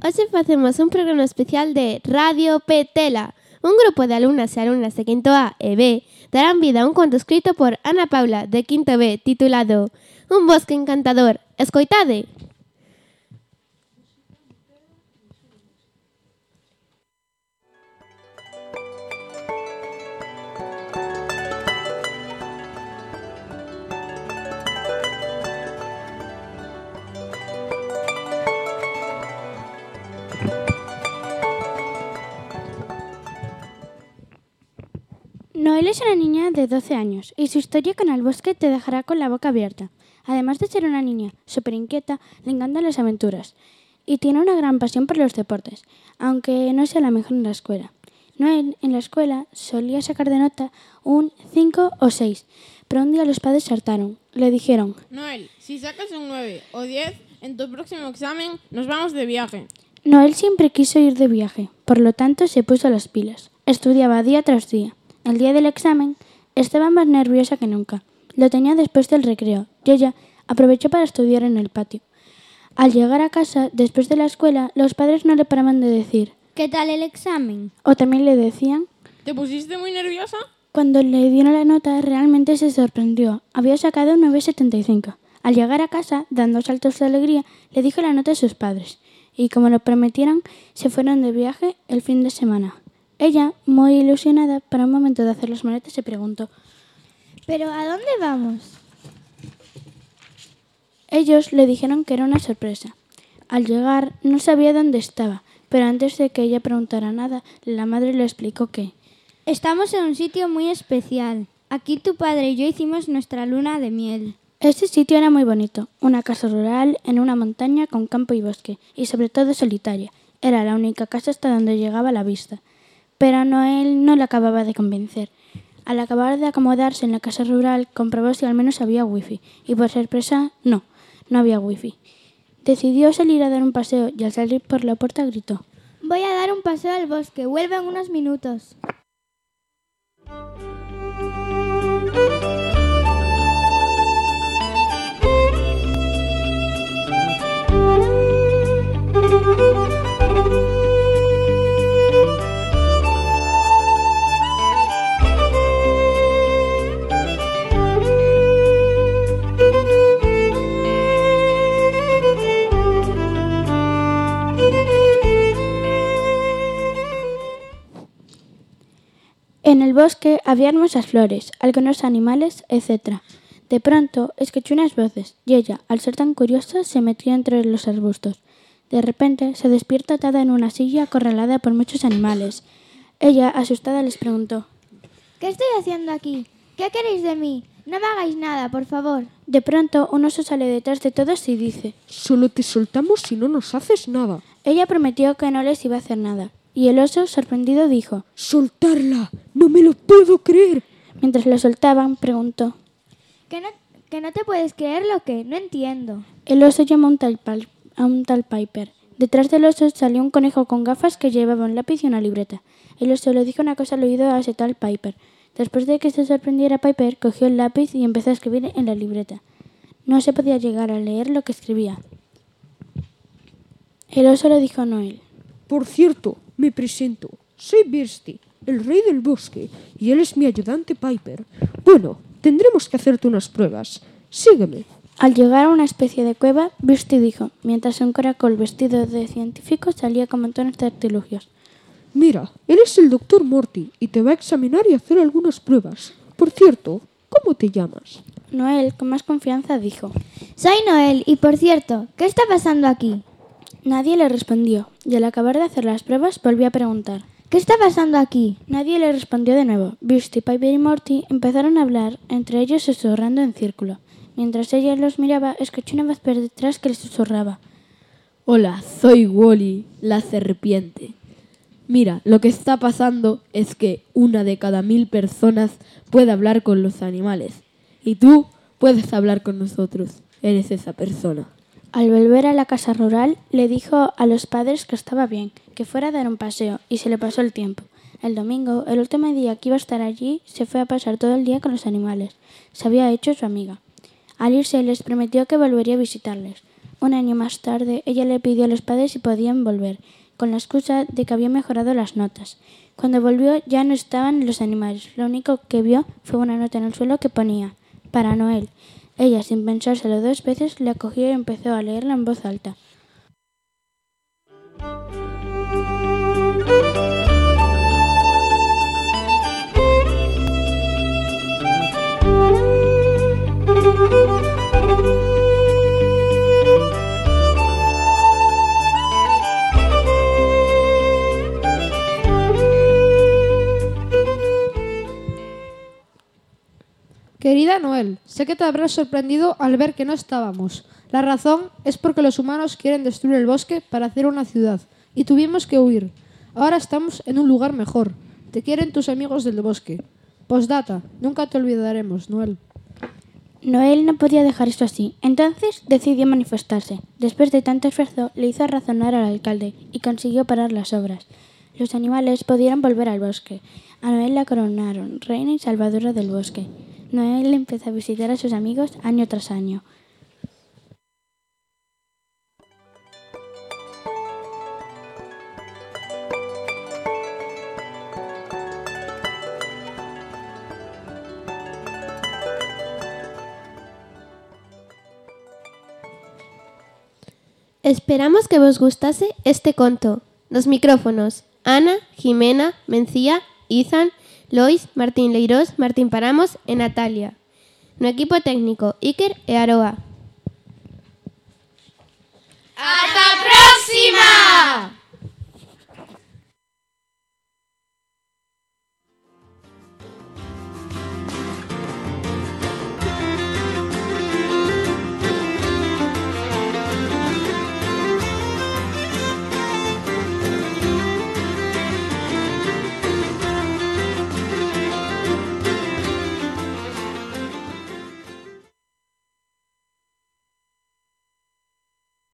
Hoxe facemos un programa especial de Radio Petela. Un grupo de alumnas e alumnas de quinto A e B darán vida a un conto escrito por Ana Paula, de quinto B, titulado Un bosque encantador. Escoitade! Noel es una niña de 12 años y su historia con el bosque te dejará con la boca abierta. Además de ser una niña súper inquieta, le encantan las aventuras y tiene una gran pasión por los deportes, aunque no sea la mejor en la escuela. Noel en la escuela solía sacar de nota un 5 o 6, pero un día los padres se hartaron. Le dijeron: Noel, si sacas un 9 o 10, en tu próximo examen nos vamos de viaje. Noel siempre quiso ir de viaje, por lo tanto se puso las pilas. Estudiaba día tras día. El día del examen estaba más nerviosa que nunca. Lo tenía después del recreo y ella aprovechó para estudiar en el patio. Al llegar a casa, después de la escuela, los padres no le paraban de decir: ¿Qué tal el examen? O también le decían: ¿Te pusiste muy nerviosa? Cuando le dieron la nota, realmente se sorprendió. Había sacado un 9,75. Al llegar a casa, dando saltos de alegría, le dijo la nota a sus padres. Y como lo prometieron, se fueron de viaje el fin de semana. Ella, muy ilusionada, para un momento de hacer las maletas, se preguntó: ¿Pero a dónde vamos? Ellos le dijeron que era una sorpresa. Al llegar, no sabía dónde estaba, pero antes de que ella preguntara nada, la madre le explicó que Estamos en un sitio muy especial. Aquí tu padre y yo hicimos nuestra luna de miel. ese sitio era muy bonito, una casa rural en una montaña con campo y bosque, y sobre todo solitaria. Era la única casa hasta donde llegaba la vista. Pero Noel no le acababa de convencer. Al acabar de acomodarse en la casa rural, comprobó si al menos había wifi, y por sorpresa, no había wifi. Decidió salir a dar un paseo y al salir por la puerta gritó: Voy a dar un paseo al bosque. Vuelvo en unos minutos. En el bosque había hermosas flores, algunos animales, etc. De pronto escuchó unas voces y ella, al ser tan curiosa, se metió entre los arbustos. De repente se despierta atada en una silla acorralada por muchos animales. Ella, asustada, les preguntó: ¿Qué estoy haciendo aquí? ¿Qué queréis de mí? No me hagáis nada, por favor. De pronto un oso sale detrás de todos y dice: Solo te soltamos si no nos haces nada. Ella prometió que no les iba a hacer nada. Y el oso, sorprendido, dijo: ¡Soltarla! ¡No me lo puedo creer! Mientras lo soltaban, preguntó: ¿Que no te puedes creer lo que? No entiendo. El oso llamó a un tal Piper. Detrás del oso salió un conejo con gafas que llevaba un lápiz y una libreta. El oso le dijo una cosa al oído a ese tal Piper. Después de que se sorprendiera Piper, cogió el lápiz y empezó a escribir en la libreta. No se podía llegar a leer lo que escribía. El oso le dijo a Noel: Por cierto, me presento. Soy Birsty, el rey del bosque, y él es mi ayudante Piper. Bueno, tendremos que hacerte unas pruebas. Sígueme. Al llegar a una especie de cueva, Birsty dijo, mientras un caracol vestido de científico salía con montones de artilugios: Mira, él es el doctor Morty y te va a examinar y hacer algunas pruebas. Por cierto, ¿cómo te llamas? Noel, con más confianza, dijo: Soy Noel y, por cierto, ¿qué está pasando aquí? Nadie le respondió, y al acabar de hacer las pruebas volvió a preguntar: ¿Qué está pasando aquí? Nadie le respondió de nuevo. Birsty, Piper y Morty empezaron a hablar, entre ellos susurrando en círculo. Mientras ella los miraba, escuchó una voz por detrás que le susurraba: Hola, soy Wally, la serpiente. Mira, lo que está pasando es que 1 de cada 1000 personas puede hablar con los animales. Y tú puedes hablar con nosotros. Eres esa persona. Al volver a la casa rural, le dijo a los padres que estaba bien, que fuera a dar un paseo, y se le pasó el tiempo. El domingo, el último día que iba a estar allí, se fue a pasar todo el día con los animales. Se había hecho su amiga. Al irse, les prometió que volvería a visitarles. Un año más tarde, ella le pidió a los padres si podían volver, con la excusa de que había mejorado las notas. Cuando volvió ya no estaban los animales. Lo único que vio fue una nota en el suelo que ponía «Para Noel». Ella, sin pensárselo 2 veces, la cogió y empezó a leerla en voz alta. Querida Noel, sé que te habrás sorprendido al ver que no estábamos. La razón es porque los humanos quieren destruir el bosque para hacer una ciudad, y tuvimos que huir. Ahora estamos en un lugar mejor. Te quieren tus amigos del bosque. Postdata, nunca te olvidaremos, Noel. Noel no podía dejar esto así, entonces decidió manifestarse. Después de tanto esfuerzo, le hizo razonar al alcalde y consiguió parar las obras. Los animales pudieron volver al bosque. A Noel la coronaron reina y salvadora del bosque. Noel empezó a visitar a sus amigos año tras año. Esperamos que vos gustase este conto. Los micrófonos: Ana, Jimena, Mencía, Izan, Lois, Martín Leirós, Martín Paramos e Natalia. No equipo técnico, Iker e Aroa. ¡Hasta próxima!